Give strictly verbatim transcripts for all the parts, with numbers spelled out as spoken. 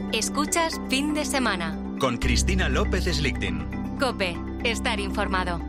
Escuchas Fin de Semana. Con Cristina López Slichting. COPE. Estar informado.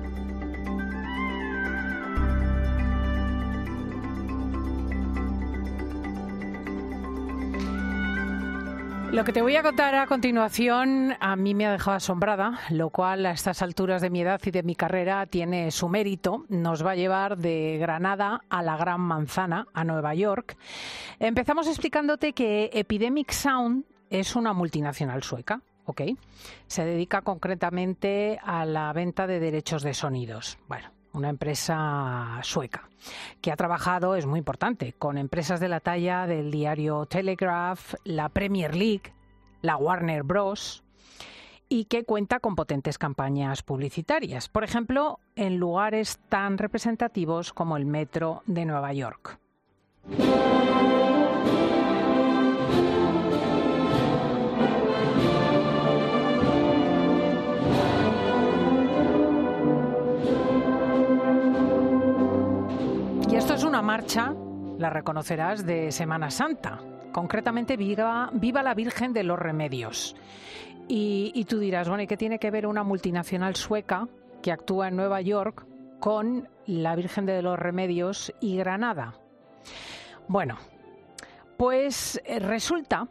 Lo que te voy a contar a continuación a mí me ha dejado asombrada, lo cual a estas alturas de mi edad y de mi carrera tiene su mérito. Nos va a llevar de Granada a la Gran Manzana, a Nueva York. Empezamos explicándote que Epidemic Sound es una multinacional sueca, ¿ok? Se dedica concretamente a la venta de derechos de sonidos. Bueno, una empresa sueca que ha trabajado, es muy importante, con empresas de la talla del diario Telegraph, la Premier League, la Warner Bros. Y que cuenta con potentes campañas publicitarias, por ejemplo, en lugares tan representativos como el metro de Nueva York. Y esto es una marcha, la reconocerás, de Semana Santa. Concretamente, Viva, Viva la Virgen de los Remedios. Y, y tú dirás, bueno, ¿y qué tiene que ver una multinacional sueca que actúa en Nueva York con la Virgen de los Remedios y Granada? Bueno, pues resulta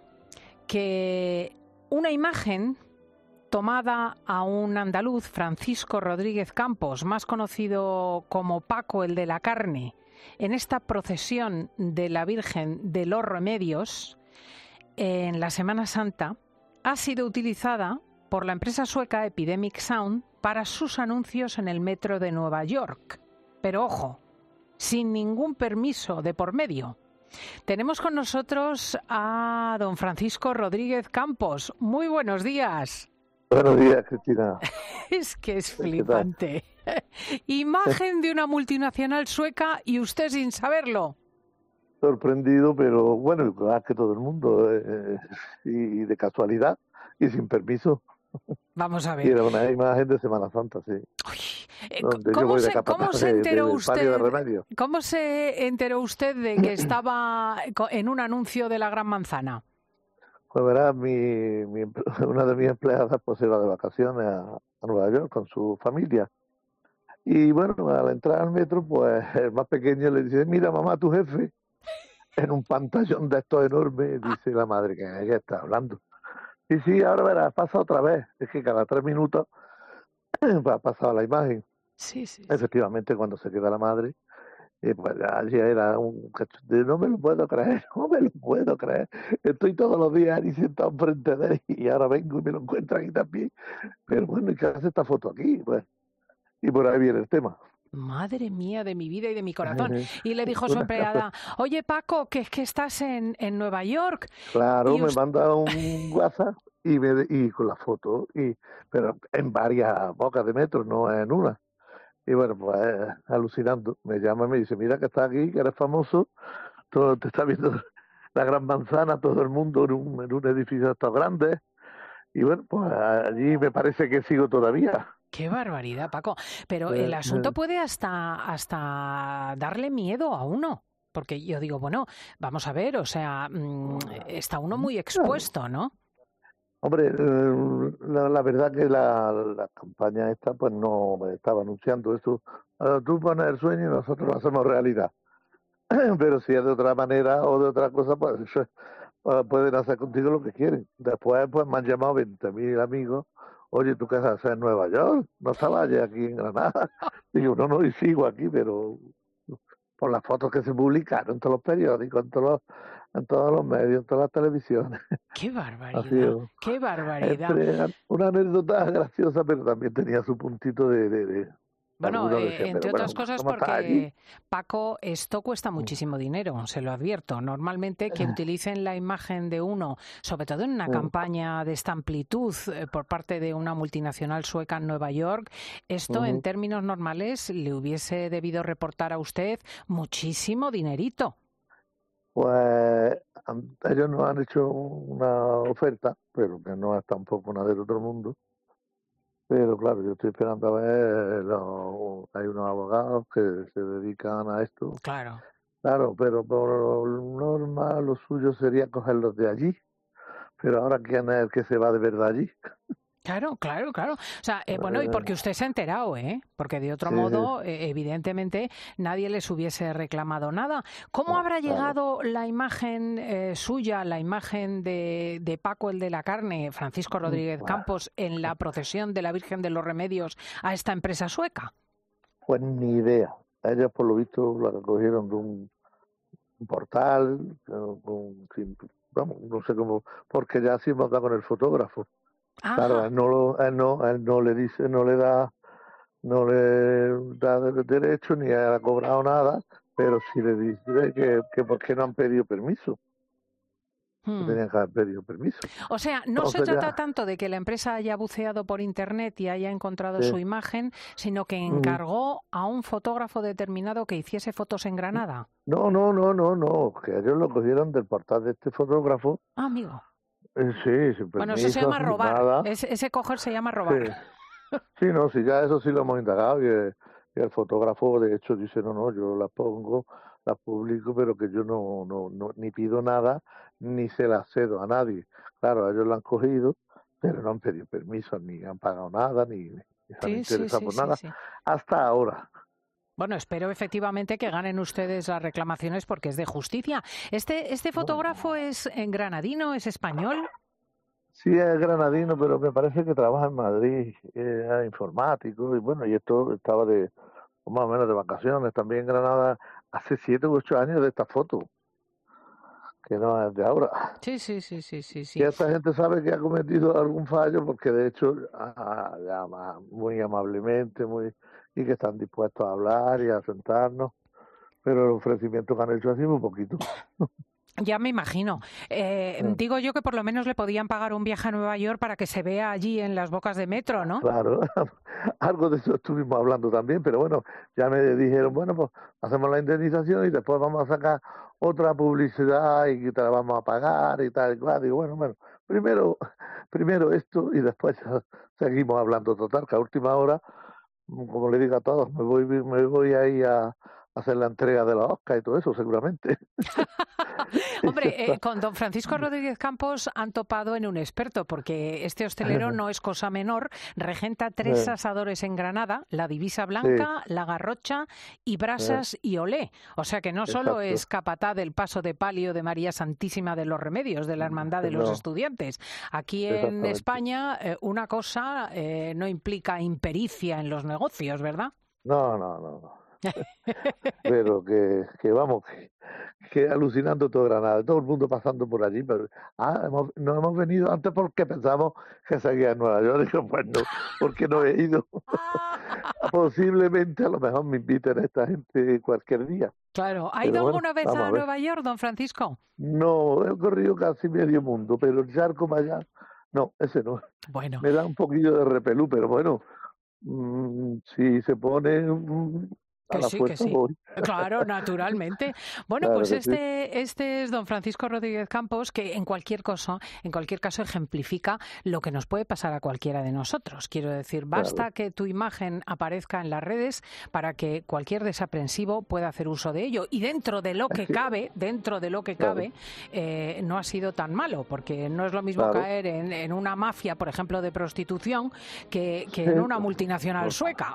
que una imagen tomada a un andaluz, Francisco Rodríguez Campos, más conocido como Paco el de la carne, en esta procesión de la Virgen de los Remedios en la Semana Santa, ha sido utilizada por la empresa sueca Epidemic Sound para sus anuncios en el metro de Nueva York. Pero ojo, sin ningún permiso de por medio. Tenemos con nosotros a don Francisco Rodríguez Campos. Muy buenos días. Buenos días, Cristina. Es que es flipante. Imagen de una multinacional sueca y usted sin saberlo. Sorprendido, pero bueno, igual que todo el mundo, eh, y de casualidad y sin permiso. Vamos a ver. Y era una imagen de Semana Santa, sí. Uy, eh, ¿Cómo, se, de ¿Cómo se enteró de, de, usted? De ¿Cómo se enteró usted de que estaba en un anuncio de la Gran Manzana? Pues verá, mi, mi, una de mis empleadas pues se iba de vacaciones a, a Nueva York con su familia. Y bueno, al entrar al metro, pues el más pequeño le dice, mira mamá, tu jefe, en un pantallón de estos enormes, dice la madre, que ella está hablando. Y sí, ahora verás, pasa otra vez. Es que cada tres minutos ha pasado la imagen. Sí, sí, sí. Efectivamente, cuando se queda la madre, eh, pues allí era un cachondeo. No me lo puedo creer, no me lo puedo creer. Estoy todos los días ahí sentado enfrente de él y ahora vengo y me lo encuentro aquí también. Pero bueno, ¿y qué hace esta foto aquí? Pues, y por ahí viene el tema. Madre mía de mi vida y de mi corazón. Y le dijo su empleada, oye Paco, que es que estás en, en Nueva York. Claro, me usted... manda un WhatsApp y, me, y con la foto, y pero en varias bocas de metro, no en una. Y bueno, pues eh, alucinando, me llama y me dice, mira que estás aquí, que eres famoso, todo te está viendo la Gran Manzana, todo el mundo en un, en un edificio de estos grandes. Y bueno, pues allí me parece que sigo todavía. Qué barbaridad, Paco. Pero el asunto puede hasta, hasta darle miedo a uno. Porque yo digo, bueno, vamos a ver, o sea, mmm, está uno muy expuesto, ¿no? Hombre, eh, la, la verdad que la, la campaña esta pues no me estaba anunciando eso. Uh, tú pones el sueño y nosotros lo hacemos realidad. Pero si es de otra manera o de otra cosa, pues uh, pueden hacer contigo lo que quieren. Después pues me han llamado veinte mil amigos. Oye, ¿tú qué haces en Nueva York? No estabas aquí en Granada. Digo, no, no, y sigo aquí, pero por las fotos que se publicaron en todos los periódicos, en todos los, en todos los medios, en todas las televisiones. ¡Qué barbaridad! ¡Qué barbaridad! Entre, una anécdota graciosa, pero también tenía su puntito de... de, de Bueno, eh, decía, entre pero, otras bueno, cosas porque, Paco, esto cuesta muchísimo dinero, se lo advierto. Normalmente que utilicen la imagen de uno, sobre todo en una campaña de esta amplitud eh, por parte de una multinacional sueca en Nueva York, esto uh-huh. en términos normales le hubiese debido reportar a usted muchísimo dinerito. Pues ellos nos han hecho una oferta, pero que no es tampoco una del otro mundo. Pero claro, yo estoy esperando a ver, los, hay unos abogados que se dedican a esto. Claro. Claro, pero por norma lo suyo sería cogerlos de allí. pero ahora quién es el que se va de verdad allí. Claro, claro, claro. O sea, eh, bueno, y porque usted se ha enterado, ¿eh? Porque de otro sí, modo, eh, evidentemente, nadie les hubiese reclamado nada. ¿Cómo habrá claro. llegado la imagen eh, suya, la imagen de, de Paco el de la carne, Francisco Rodríguez Campos, en la procesión de la Virgen de los Remedios a esta empresa sueca? Pues ni idea. Ellos, por lo visto, la recogieron de un, un portal, un, vamos, no sé cómo, porque ya sí hemos dado con el fotógrafo. Ajá. Claro, él no, lo, él no, él no le dice, no le da, no le da derecho ni ha cobrado nada, pero sí le dice que, que por qué no han pedido permiso. Hmm. Tenían que haber pedido permiso. O sea, no Entonces se trata ya... tanto de que la empresa haya buceado por internet y haya encontrado sí. su imagen, sino que encargó mm. a un fotógrafo determinado que hiciese fotos en Granada. No, no, no, no, no, que ellos lo cogieron del portal de este fotógrafo. Ah, amigo. Eh, sí, sin permiso, bueno, eso se llama robar. Ese, ese coger se llama robar. Sí. sí, no, sí, ya eso sí lo hemos indagado y el, y el fotógrafo de hecho dice, no, no, yo las pongo, las publico, pero que yo no, no, no ni pido nada, ni se las cedo a nadie. Claro, ellos lo han cogido, pero no han pedido permiso, ni han pagado nada, ni, ni se han sí, interesado sí, por sí, nada, sí, sí. hasta ahora. Bueno, espero efectivamente que ganen ustedes las reclamaciones porque es de justicia. ¿Este este fotógrafo bueno. es en granadino, es español? Sí, es granadino, pero me parece que trabaja en Madrid, es informático, y bueno, y esto estaba de más o menos de vacaciones también en Granada hace siete u ocho años de esta foto, que no es de ahora. Sí, sí, sí, sí, sí. sí. Y esta gente sabe que ha cometido algún fallo porque de hecho ah, llama muy amablemente, muy y que están dispuestos a hablar y a sentarnos, pero el ofrecimiento que han hecho así muy poquito. Ya me imagino. Eh, sí. Digo yo que por lo menos le podían pagar un viaje a Nueva York para que se vea allí en las bocas de metro, ¿no? Claro, algo de eso estuvimos hablando también, pero bueno, ya me dijeron, bueno, pues hacemos la indemnización y después vamos a sacar otra publicidad y te la vamos a pagar y tal y cual. Digo, bueno, bueno, primero, primero esto y después seguimos hablando. Total, que a última hora, como le digo a todos, me voy, me voy ahí a hacer la entrega de los Oscar y todo eso, seguramente. Hombre, eh, con don Francisco Rodríguez Campos han topado en un experto, porque este hostelero no es cosa menor, regenta tres asadores en Granada, la Divisa Blanca, sí. la Garrocha y Brasas y Olé. O sea que no solo Exacto. es capataz del paso de palio de María Santísima de los Remedios, de la Hermandad de los no. Estudiantes. Aquí en España eh, una cosa eh, no implica impericia en los negocios, ¿verdad? No, no, no, no. Pero que, que vamos, que, que alucinando todo Granada, todo el mundo pasando por allí, pero ah, hemos, no hemos venido antes porque pensamos que seguía en Nueva York. Digo, pues no, porque no he ido. Posiblemente a lo mejor me inviten a esta gente cualquier día. Claro, ¿ha ido bueno, alguna vez a, a Nueva York, don Francisco? No, he corrido casi medio mundo, pero el charco para allá, no, ese no. Bueno. Me da un poquillo de repelú, pero bueno, mmm, si se pone... Mmm, Que sí, que sí. Voy. Claro, naturalmente. Bueno, claro pues este, sí. este es don Francisco Rodríguez Campos, que en cualquier cosa, en cualquier caso ejemplifica lo que nos puede pasar a cualquiera de nosotros. Quiero decir, basta claro. que tu imagen aparezca en las redes para que cualquier desaprensivo pueda hacer uso de ello. Y dentro de lo que sí. cabe, dentro de lo que claro. cabe, eh, no ha sido tan malo, porque no es lo mismo claro. caer en, en una mafia, por ejemplo, de prostitución, que, que sí. en una multinacional sí. sueca.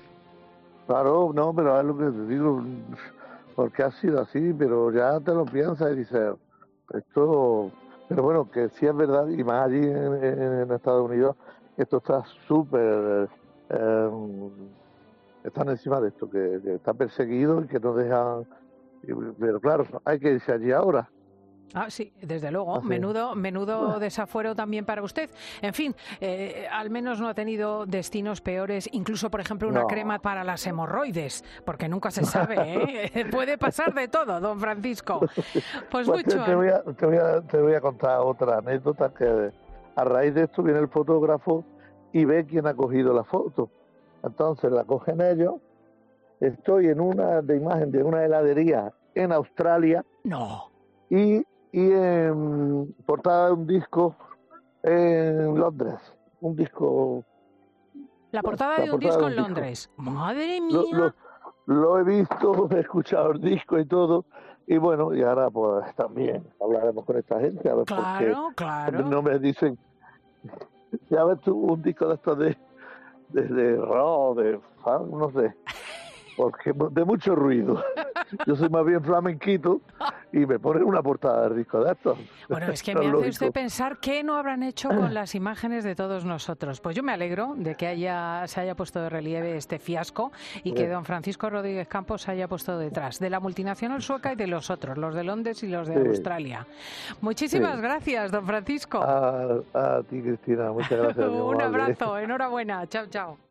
Claro, no, pero es lo que te digo, porque ha sido así, pero ya te lo piensas y dices, esto, pero bueno, que sí es verdad, y más allí en, en Estados Unidos, esto está súper, eh, están encima de esto, que, que está perseguido y que no dejan, pero claro, hay que irse allí ahora. Ah, sí, desde luego. Así. Menudo, menudo desafuero también para usted. En fin, eh, al menos no ha tenido destinos peores, incluso, por ejemplo, una no. crema para las hemorroides, porque nunca se sabe, ¿eh? Puede pasar de todo, don Francisco. Pues, pues mucho. Te voy, a, te, voy a, te voy a contar otra anécdota, que a raíz de esto viene el fotógrafo y ve quién ha cogido la foto. Entonces la cogen ellos. Estoy en una de imagen de una heladería en Australia. No. Y y en portada de un disco en Londres, un disco... La portada la de un portada disco de un en Londres. Disco. ¡Madre mía! Lo, lo, lo he visto, he escuchado el disco y todo, y bueno, y ahora pues también hablaremos con esta gente a ver Claro, por qué claro. no me dicen, ya ves tú, un disco de estos de, de, de rock, de funk, no sé, porque de mucho ruido. Yo soy más bien flamenquito y me ponen una portada de disco de estos. Bueno, es que No me es hace lógico. usted pensar qué no habrán hecho con las imágenes de todos nosotros. Pues yo me alegro de que haya se haya puesto de relieve este fiasco y que don Francisco Rodríguez Campos se haya puesto detrás de la multinacional sueca y de los otros, los de Londres y los de Sí. Australia. Muchísimas Sí. gracias, don Francisco. A, a ti, Cristina, muchas gracias. mi Un amable. abrazo, enhorabuena. Chao, chao.